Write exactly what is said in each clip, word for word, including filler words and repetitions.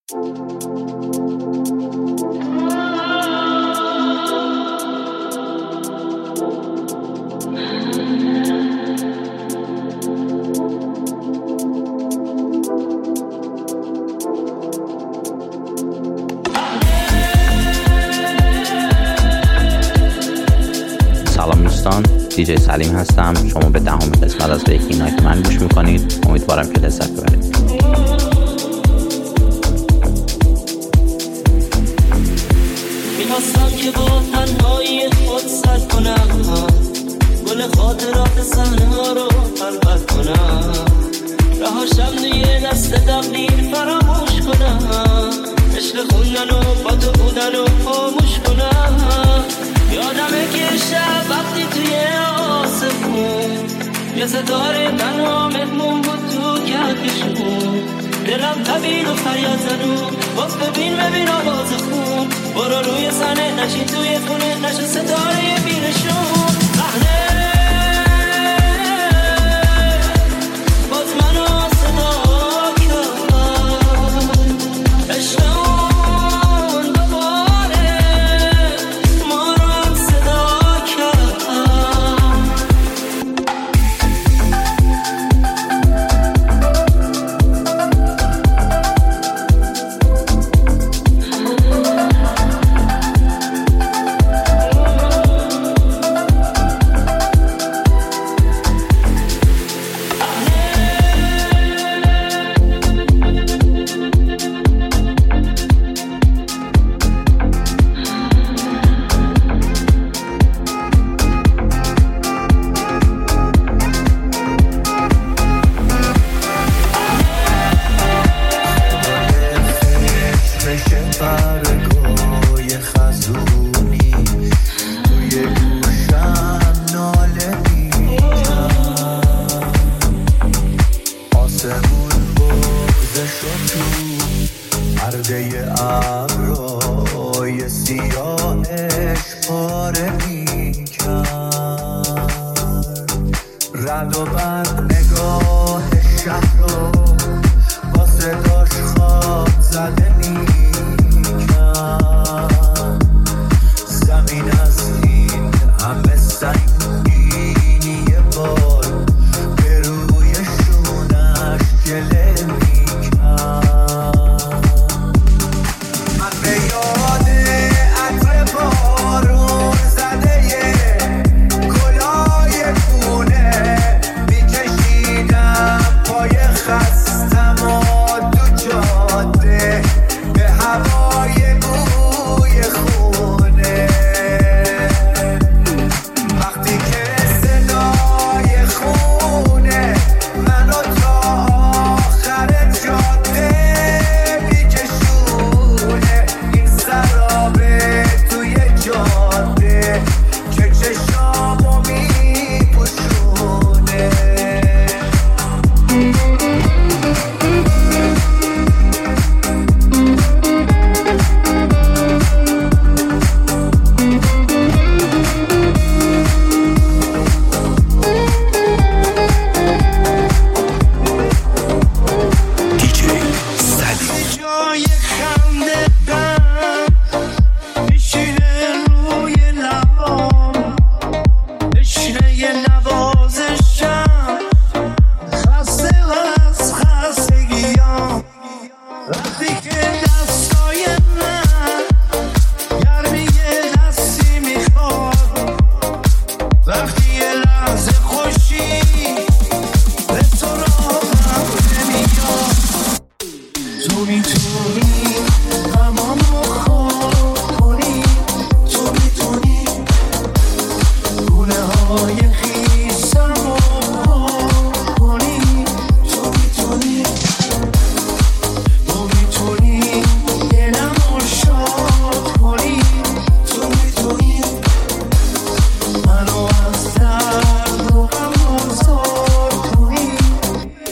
دیجی سلیم هستم. شما به دهمین قسمت از ویکینگ نایت من گوش میکنید. امیدوارم که لذت ببرید. میخواستم که با تنهایی خود سر کنم، گل خاطرات صحنه ها رو خلوت کنم، رهاشم توی دست تقدیر فراموش کنم، عشق خوندن و با تو بودن و خاموش کنم. یادمه که شب وقتی توی آسمون یه ستاره تنها مهمون بود تو کهکشون، دلم تبید و فریاد زنون باز ببین ببین آواز خون، برو روی صحنه نشین توی خونه نشین ستاره بینشون. صحنه باز منو صدا کرد، عشقمون دوباره ما رو هم صدا کرد.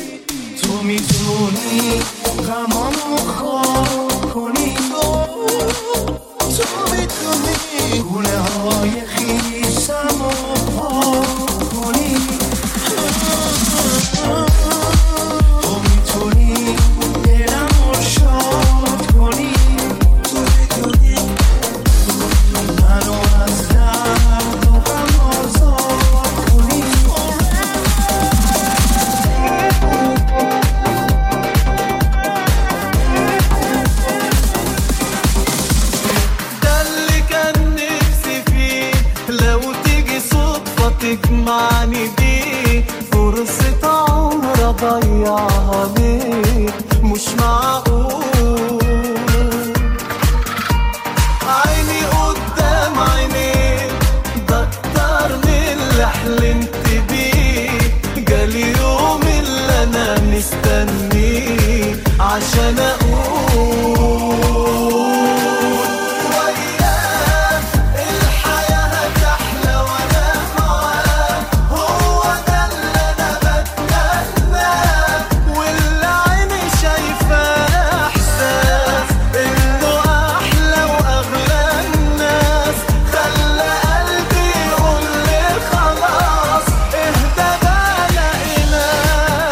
میتونی غمامو خواب کنی، عشان اقول وياه الحياة هتحلى وانا معاه، هو ده اللي انا بتمناه، واللي عيني شايفاه احساس انه احلى واغلى الناس، خلى قلبي يقول لي خلاص اهدى بقى لقيناه.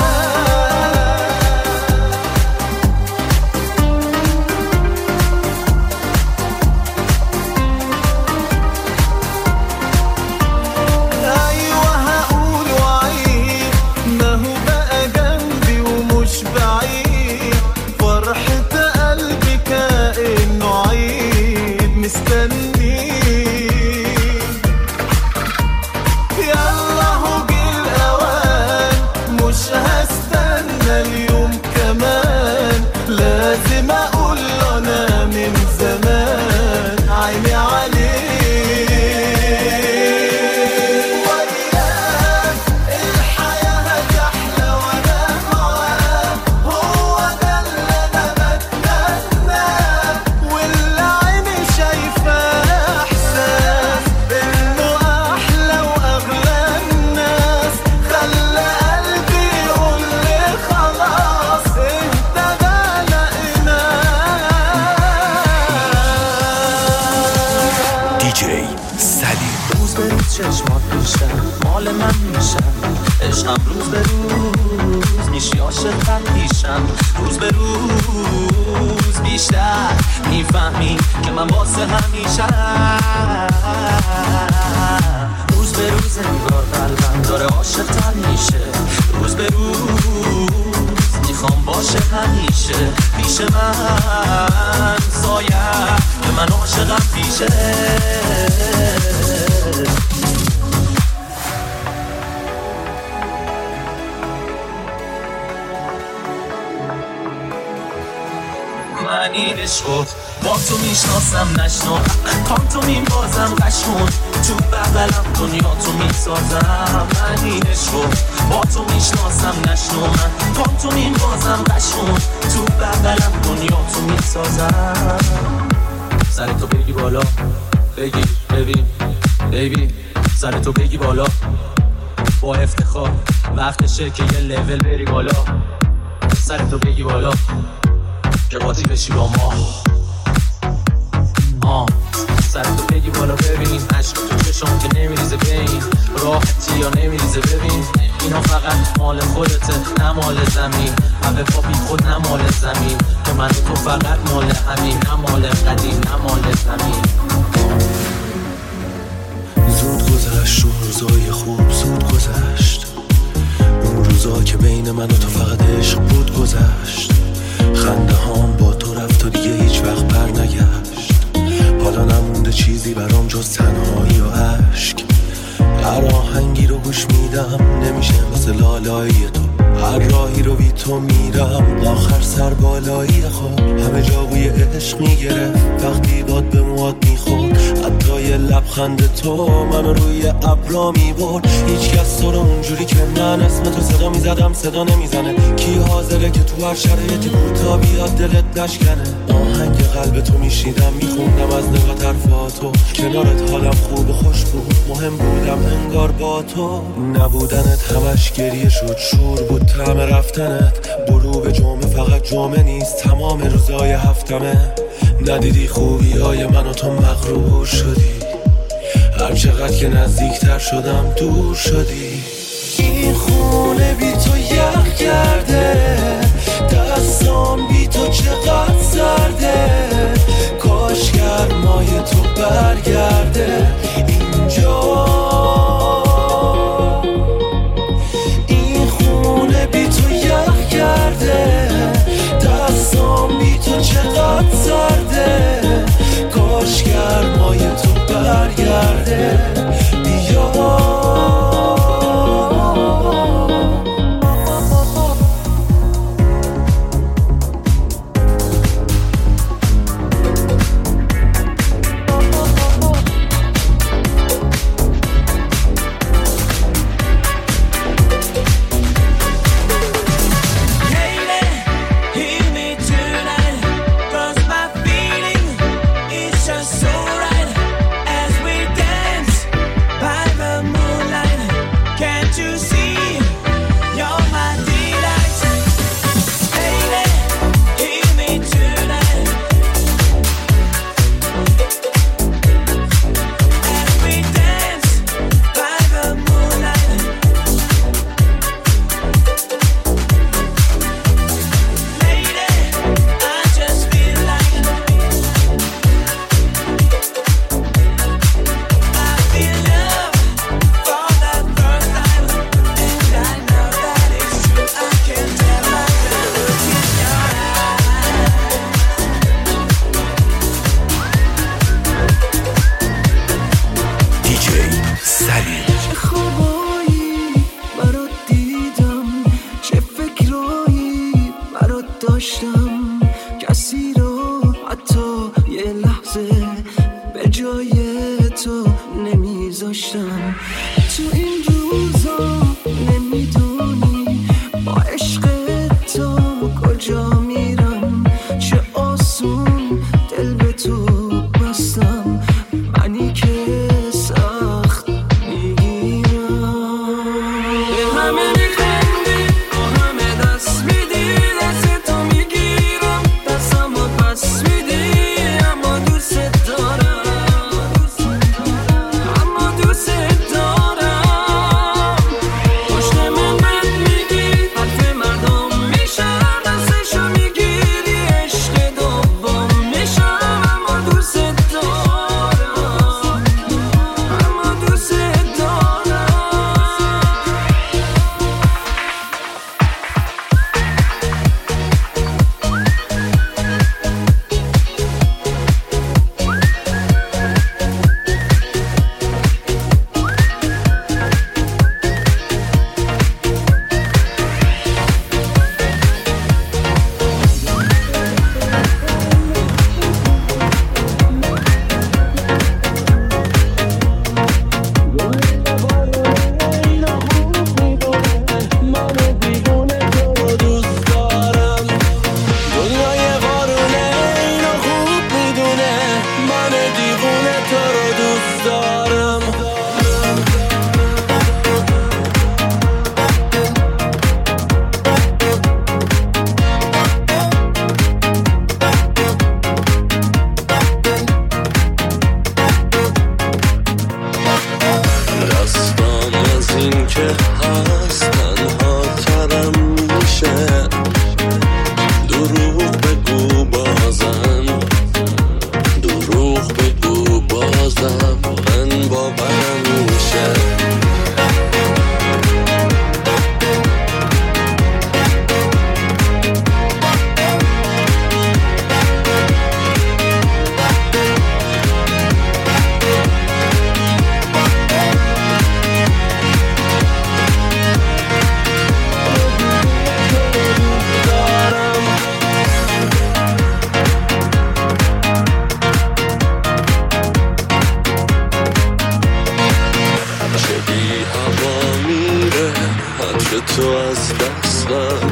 ايوه هقول وعيد، ما هو بقى جنبي ومش بعيد، فرحة قلبي كأنه عيد مستنيه. يلا هو جه الأوان، مش هستنى اليوم كمان، لازم أقول له أنا من زمان عيني عليه. وياه الحياة هتحلى وأنا معاه، هو ده اللي أنا بتمناه، واللي عيني شايفاه إحساس إنه أحلى وأغلى الناس، خلى قلبي يقول لي خلاص اهدى بقى لقيناه. دی جی سلیم. روز به روز چشمات بیشتر مال من میشن، عشقم روز به روز میشی عاشقم میشم، روز به روز بیشتر میفهمی که من واسه همیشم، روز به روز انگار قلبم داره عاشق‌تر میشه، روز به روز میخوام باشه همیشه پیش من، سایه به من عاشقم پیشه. من این عشقو با تو میشناسم نشنو، پام تو میبازم قشون، تو بغلم دنیا تو میسازم. من این عشقو با تو میشناسم نشنو، من پام تو میبازم قشون، تو بغلم دنیا تو میسازم. سر تو بگی بالا بگی ببین بیبی، سر تو بگی بالا با افتخار، وقتشه که یه لول بری بالا، سر تو بگی بالا که قاطی بشی با ما. آه سر تو بگی بالا ببین، عشق تو چشم که نمیریزه بین، راحتی یا نمیریزه ببین، اینا فقط مال خودته نه مال زمین، همه پا بی خود نه مال زمین، که من تو فقط مال همین، نه مال قدیم نه مال زمین. زود گذشت اون روزای خوب، زود گذشت اون روزا که بین من و تو فقط عشق بود گذشت، خنده هام با تو رفت و دیگه هیچ وقت بر نگشت، حالا نمونده چیزی برام جز تنهایی و عشق، هر آهنگی رو گوش میدم نمیشه مثل لالایی تو، هر راهی رو بی تو میرم آخر سر بالایی خود، همه جا بوی عشق میگرفت وقتی باد به مواد میخورد، حتی یه لبخند تو منو روی ابرا میبرد، هیچ کس تو رو اونجوری که من اسم تو صدا میزدم صدا نمیزنه، کی حاضره که تو هر شرایطی کوتا بیاد دلت نشکنه، آهنگ قلب تو میشیدم میخوندم از نگاه طرفاتو، کنارت حالم خوب و خوش بود، مهم بودم انگار با تو، نبودنت همش گریه شد، شور بود طعم رفتنت، برو به جمعه فقط جمعه نیست تمام روزای هفتمه، ندیدی خوبی های من و تو مغرور شدی، هر چقدر که نزدیکتر شدم دور شدی، این خونه بی تو یخ کرده، دستام بی تو چقدر سرده، کاش گرمای تو برگرده اینجا، این خونه بی تو یخ کرده، دستام بی تو چقدر سرده، کاش گرمای تو برگرده بیا. تو یه لحظه به جای تو نمیذاشتم. تو این روزا نمیدونی با عشق تو کجا میرم، چه آسون دل به تو بستم، منی که سخت میگیرم. به همه میخندی با همه دست میدی، دست تو میگیرم دستم و پس میدی، اما دوست دارم، اما دوست دارم. پشت من من میگی حرف مردم میشم، دستشو میگیری عشق دوم میشم، اما دوست دارم، اما دوست دارم. دنیای بارونه اینو خوب میدونه، من دیوونه تو رو دوست دارم. رستم از این که هست تنها ترم میشه، دروغ بگو بازم، دروغ بگو بازم، من باورم میشه. چه بی هوا میره عطر تو از دستم،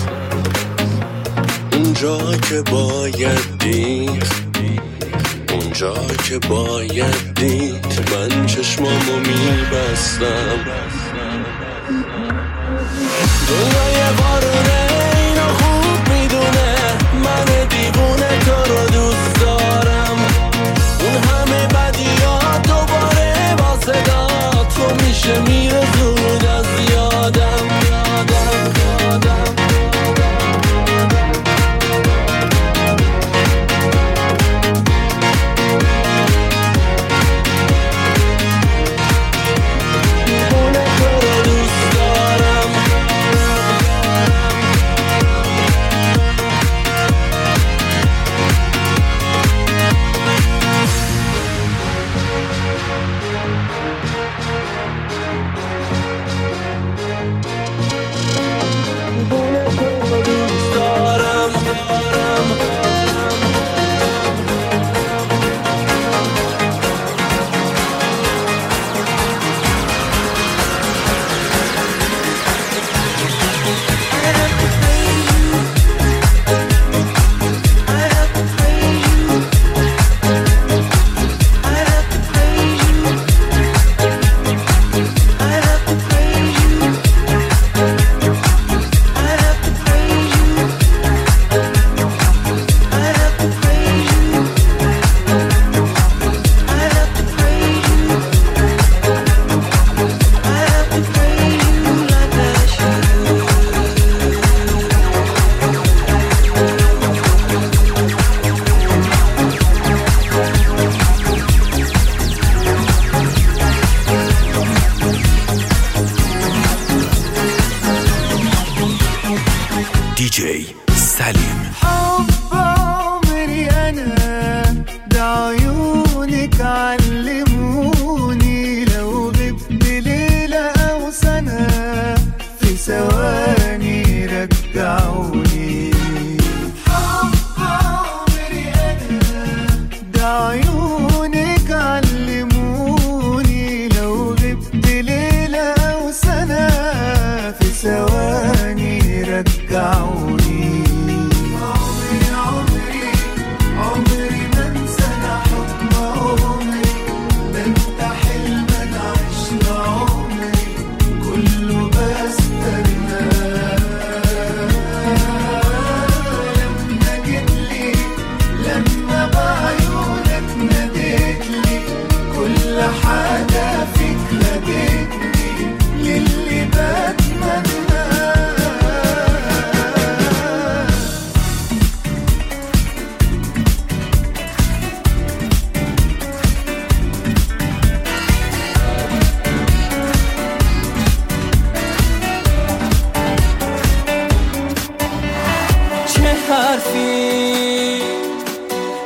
اونجا که باید دید، اونجا که باید دید، من چشمامو میبستم. دنیای بارونه اینو خوب میدونه، من دیوونه تو رو دوست دارم. اون همه بدیات دوباره با صدا تو میشه میره زود از یادم، یادم، یادم. دیوونه تو رو دوست دارم.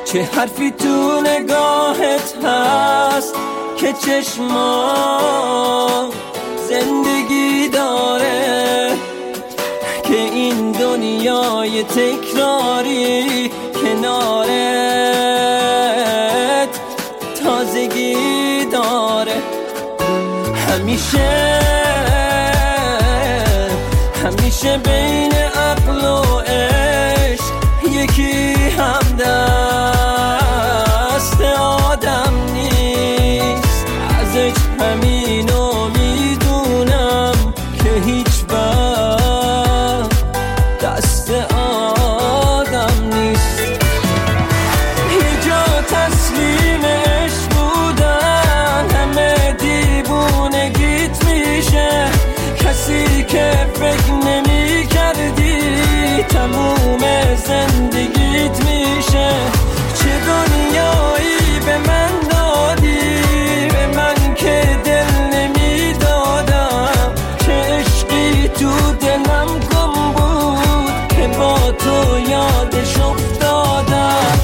چه حرفی تو نگاهت هست که چشما زندگی داره، که این دنیای تکراری کنارت تازگی داره. همیشه همیشه بین عقل و عشق یکی همدست آدم نیست. ازش همینو میدونم که هیچ وقت دست آدم نیست. یه جا تسلیم عشق بودن همه دیوونگیت میشه، کسی که فکر نمی کردی تموم زندگیت میشه. چه دنیایی به من دادی، به من که دل نمی دادم، چه عشقی تو دلم گم بود که با تو یادش افتادم.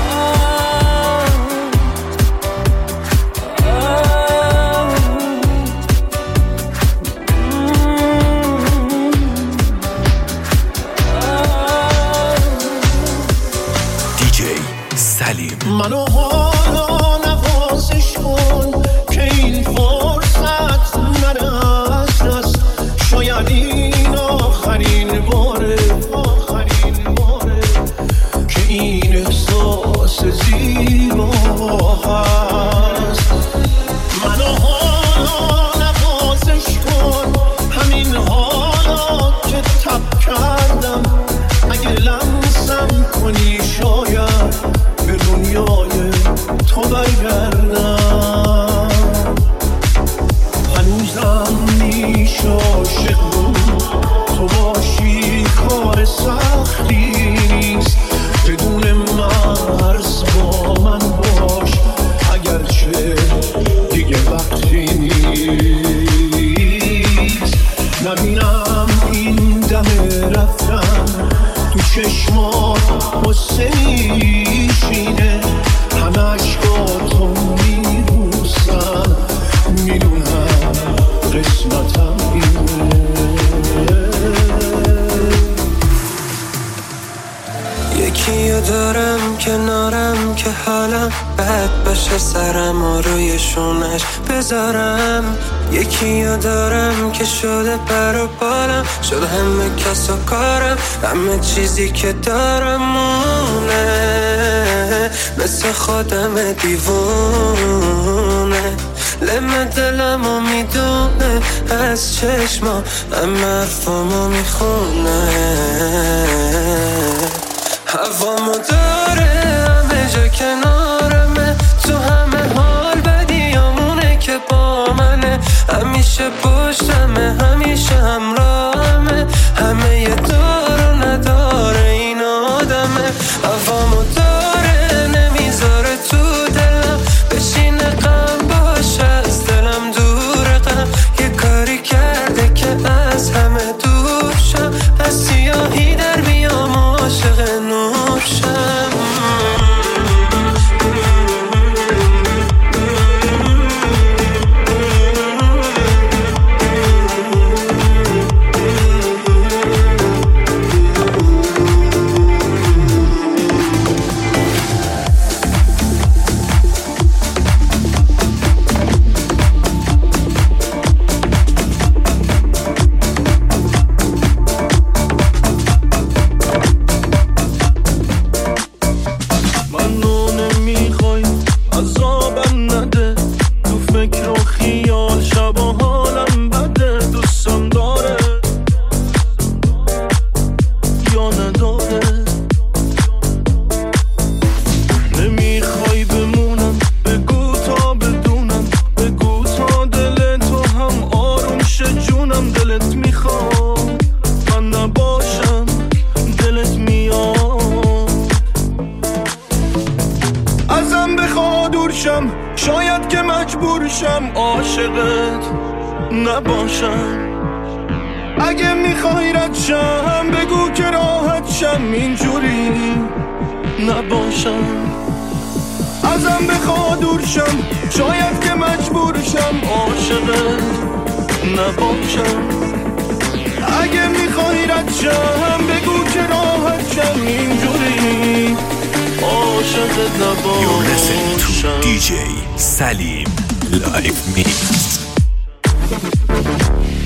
منو حالا نوازش کن که این فرصت نرست است، شاید این آخرین باره آخرین باره که این احساس زیبا هست. منو حالا نوازش کن، همین حالا که تب کردم، اگه لمسم کنی شاید به دنیای تو برگردم. هنوزم میشه عاشق بود، تو باشی کار سختی نیست، بدون مرز با من باش اگرچه دیگه وقتی نیست. نبینم این دم رفتن تو چشمات قصه میشینه، همه عشقاتو میبوسن، میدونم قسمتم اینه. یکیو دارم کنارم که حالم بد باشه، سرم و روی شونش بذارم. یکیو دارم که شده پر و بالم، شده همه کس و کارم، همه چیزی که دارم مونه، مثل خودم دیوونه. لم دلمو میدونه از چشما، همه حرفامو میخونه. هوامو داره همه جا کنارمه، تو همه حال بدیامونه که با منه، همیشه پشتمه همیشه همراهمه، همه یه دار و نداره این آدمه. هوامو داره نمیذاره تو دلم بشینه، غم باشه از دلم دوره، غم یه کاری کرده که از همه دور شم، از سیاهی در بیام عاشق نور شم. شاید که مجبور شم عاشقت نباشم. اگه میخوای رد شم بگو که راحت شم، اینجوری نباشم. ازم بخوا دورشم، شاید که مجبورشم عاشقت نباشم. اگه میخوای رد شم بگو که راحت شم، اینجوری عاشقت نباشم. You're listening to دی جی Salim Live Mix.